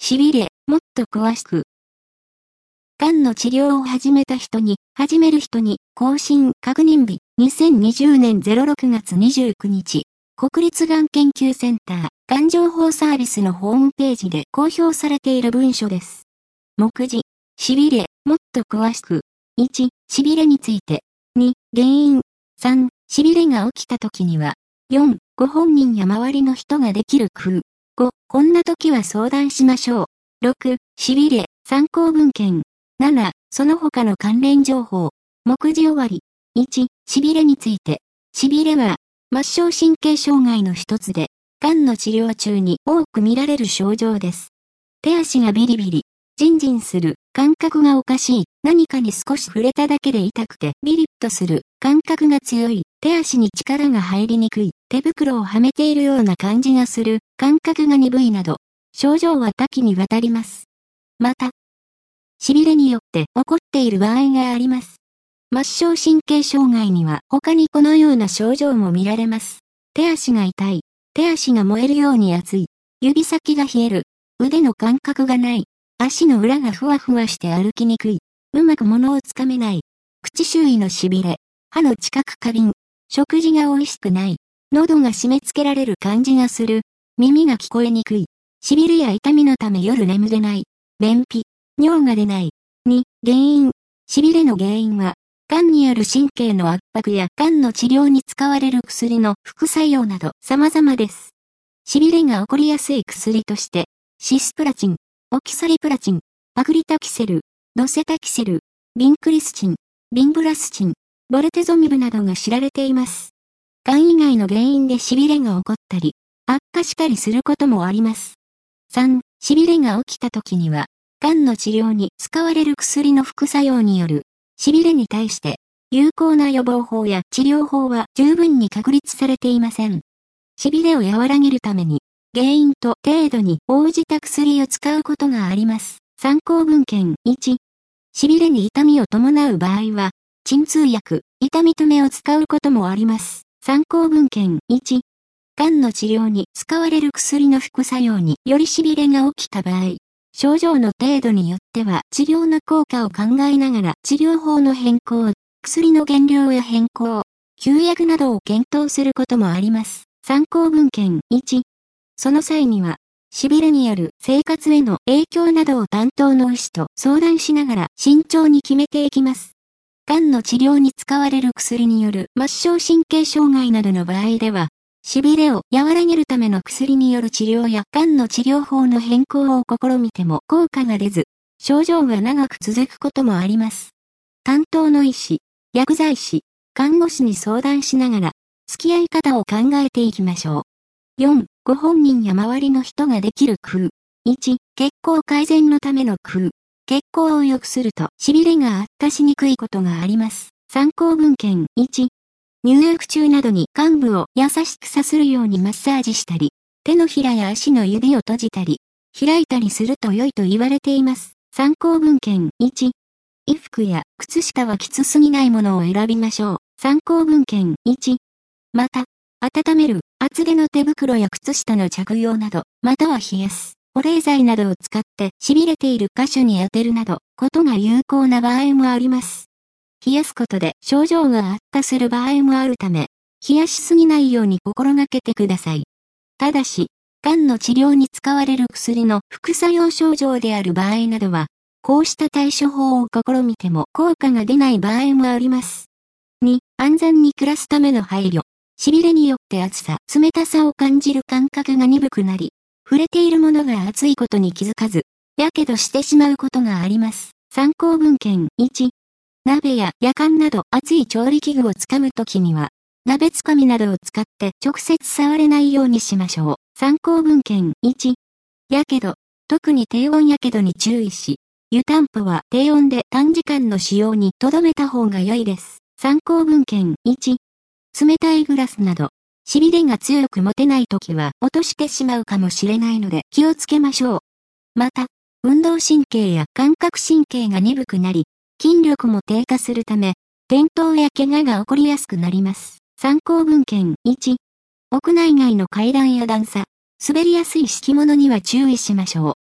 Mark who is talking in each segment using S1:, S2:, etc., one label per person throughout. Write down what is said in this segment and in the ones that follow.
S1: 痺れ、もっと詳しく。がんの治療を始める人に、更新確認日、2020年06月29日、国立がん研究センター、がん情報サービスのホームページで公表されている文書です。目次、痺れ、もっと詳しく。1、痺れについて。2、原因。3、痺れが起きた時には。4、ご本人や周りの人ができる工夫。5、こんな時は相談しましょう。6、痺れ、参考文献。7、その他の関連情報。目次終わり。1、痺れについて。痺れは、末梢神経障害の一つで、がんの治療中に多く見られる症状です。手足がビリビリ、ジンジンする、感覚がおかしい、何かに少し触れただけで痛くてビリッとする、感覚が強い、手足に力が入りにくい、手袋をはめているような感じがする、感覚が鈍いなど、症状は多岐にわたります。また、痺れによって起こっている場合があります。末梢神経障害には他にこのような症状も見られます。手足が痛い、手足が燃えるように熱い、指先が冷える、腕の感覚がない、足の裏がふわふわして歩きにくい、うまく物をつかめない、口周囲の痺れ、歯の近く過敏、食事が美味しくない、喉が締め付けられる感じがする、耳が聞こえにくい、痺れや痛みのため夜眠れない、便秘、尿が出ない。2、原因。痺れの原因は、がんによる神経の圧迫やがんの治療に使われる薬の副作用など様々です。痺れが起こりやすい薬として、シスプラチン、オキサリプラチン、パクリタキセル、ドセタキセル、ビンクリスチン、ビンブラスチン、ボルテゾミブなどが知られています。がん以外の原因で痺れが起こったり、悪化したりすることもあります。3、痺れが起きた時には、がんの治療に使われる薬の副作用による痺れに対して有効な予防法や治療法は十分に確立されていません。痺れを和らげるために原因と程度に応じた薬を使うことがあります。参考文献1、痺れに痛みを伴う場合は鎮痛薬、痛み止めを使うこともあります。参考文献1、がんの治療に使われる薬の副作用により痺れが起きた場合、症状の程度によっては治療の効果を考えながら治療法の変更、薬の原料や変更、休薬などを検討することもあります。参考文献1、その際には、痺れによる生活への影響などを担当の医師と相談しながら慎重に決めていきます。がんの治療に使われる薬による末梢神経障害などの場合では、痺れを和らげるための薬による治療やがんの治療法の変更を試みても効果が出ず、症状が長く続くこともあります。担当の医師、薬剤師、看護師に相談しながら、付き合い方を考えていきましょう。4、ご本人や周りの人ができる工夫。1、血行改善のための工夫。血行を良くすると痺れが悪化しにくいことがあります。参考文献1、入浴中などに患部を優しくさするようにマッサージしたり、手のひらや足の指を閉じたり、開いたりすると良いと言われています。参考文献1、衣服や靴下はきつすぎないものを選びましょう。参考文献1、また、温める厚手の手袋や靴下の着用など、または冷やす保冷剤などを使って痺れている箇所に当てるなど、ことが有効な場合もあります。冷やすことで症状が悪化する場合もあるため、冷やしすぎないように心がけてください。ただし、がんの治療に使われる薬の副作用症状である場合などは、こうした対処法を試みても効果が出ない場合もあります。2、安全に暮らすための配慮。痺れによって熱さ、冷たさを感じる感覚が鈍くなり、触れているものが熱いことに気づかず、やけどしてしまうことがあります。参考文献1、鍋ややかんなど熱い調理器具をつかむときには、鍋つかみなどを使って直接触れないようにしましょう。参考文献1、やけど、特に低温やけどに注意し、湯たんぽは低温で短時間の使用に留めた方が良いです。参考文献1、冷たいグラスなど、痺れが強く持てないときは落としてしまうかもしれないので気をつけましょう。また、運動神経や感覚神経が鈍くなり、筋力も低下するため、転倒や怪我が起こりやすくなります。参考文献1、屋内外の階段や段差、滑りやすい敷物には注意しましょう。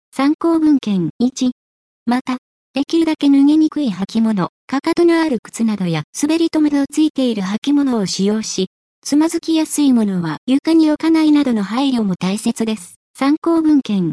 S1: 参考文献1。また、できるだけ脱げにくい履物、かかとのある靴などや滑り止めのついている履物を使用し、つまずきやすいものは床に置かないなどの配慮も大切です。参考文献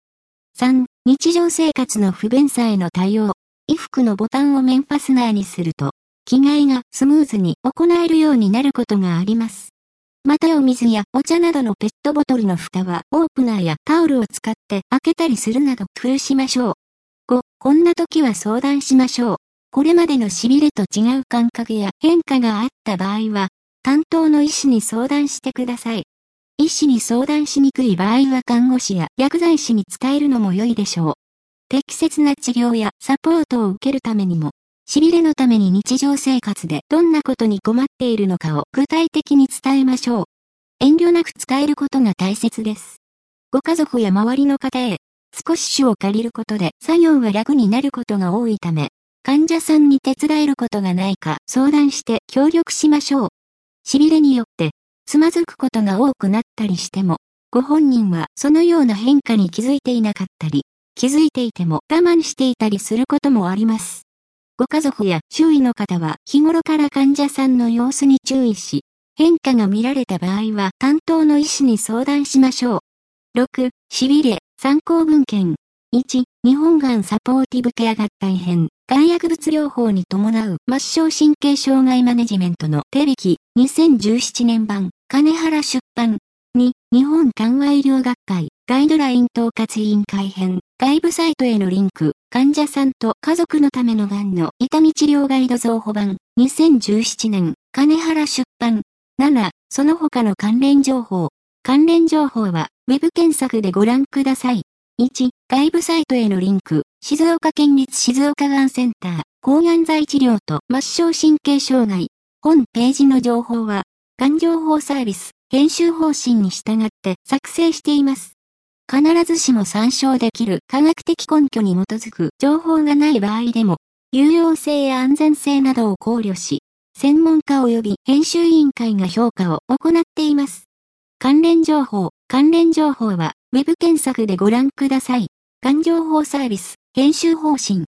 S1: 1。3. 日常生活の不便さへの対応。衣服のボタンを面ファスナーにすると、着替えがスムーズに行えるようになることがあります。またお水やお茶などのペットボトルの蓋はオープナーやタオルを使って開けたりするなど工夫しましょう。5. こんな時は相談しましょう。これまでの痺れと違う感覚や変化があった場合は、担当の医師に相談してください。医師に相談しにくい場合は看護師や薬剤師に伝えるのも良いでしょう。適切な治療やサポートを受けるためにも、痺れのために日常生活でどんなことに困っているのかを具体的に伝えましょう。遠慮なく伝えることが大切です。ご家族や周りの方へ、少し書を借りることで作業が楽になることが多いため、患者さんに手伝えることがないか相談して協力しましょう。痺れによって、つまずくことが多くなったりしても、ご本人はそのような変化に気づいていなかったり、気づいていても我慢していたりすることもあります。ご家族や周囲の方は日頃から患者さんの様子に注意し、変化が見られた場合は担当の医師に相談しましょう。6. 痺れ、参考文献。1. 日本がんサポーティブケア学会編、がん薬物療法に伴う末梢神経障害マネジメントの手引き、2017年版、金原出版。2. 日本緩和医療学会、ガイドライン統括委員会編、外部サイトへのリンク、患者さんと家族のためのがんの痛み治療ガイド増補版、2017年、金原出版。7. その他の関連情報。関連情報は、ウェブ検索でご覧ください。1. 外部サイトへのリンク、静岡県立静岡がんセンター、抗がん剤治療と末梢神経障害。本ページの情報は、がん情報サービス、編集方針に従って作成しています。必ずしも参照できる科学的根拠に基づく情報がない場合でも、有用性や安全性などを考慮し、専門家及び編集委員会が評価を行っています。関連情報は、ウェブ検索でご覧ください。がん情報サービス、編集方針。